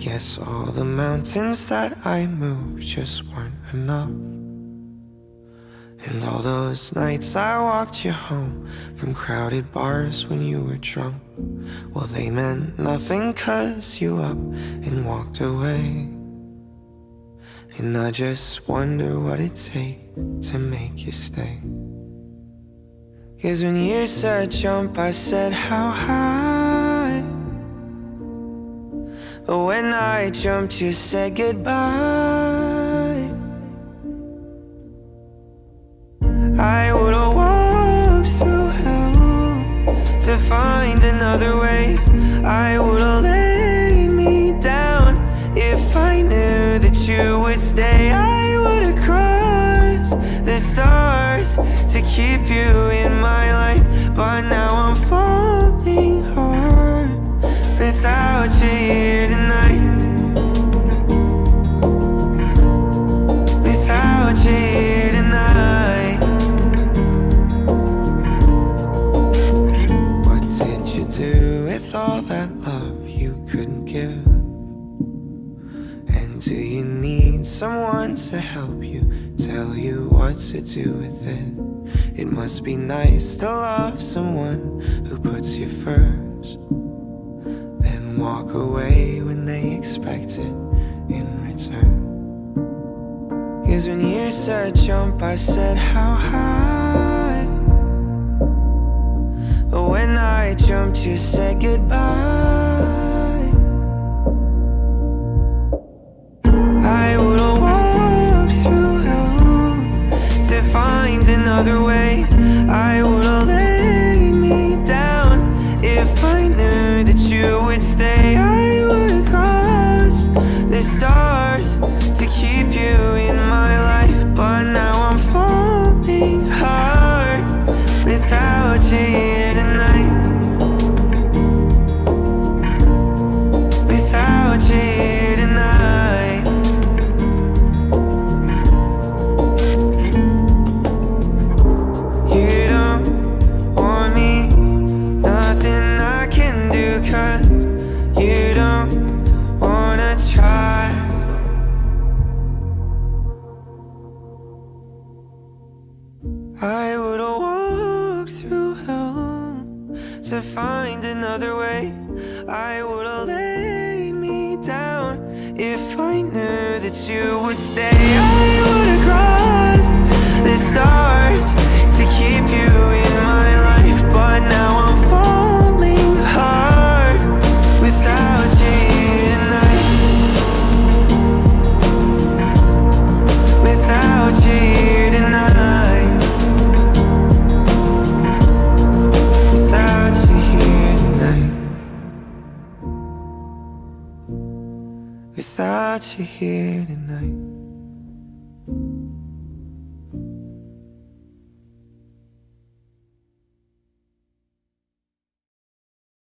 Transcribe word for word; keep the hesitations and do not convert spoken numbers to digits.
guess all the mountains that I moved just weren't enough. And all those nights I walked you home from crowded bars when you were drunk, well, they meant nothing 'cause you up and walked away. And I just wonder what it'd take to make you stay. 'Cause when you said jump, I said how high. But when I jumped, you said goodbye. I would've walked through hell to find another way. I would've laid me down if I knew that you would stay. I would've crossed the stars to keep you in my life. But now I'm falling hard without you here tonight. Without you here tonight. What did you do with all that love you couldn't give? And do you need someone to help you, tell you what to do with it? It must be nice to love someone who puts you first, then walk away when they expect it in return. 'Cause when you said jump, I said how high. But when I jumped, you said goodbye. I would've walked through hell to find another way. I would've laid me down if I knew that you would stay. I would've crossed the stars to keep you in my life. But now I'm falling hard without you here tonight. Without you here tonight. You don't want me, nothing I can do, 'cause you don't wanna try. I would've walked through hell to find another way. I would've laid me down if I knew that you would stay. I would've crossed the stars to keep you in my life. But now I'm falling hard without you here tonight. Without you here tonight. Without you here tonight. Without you here tonight.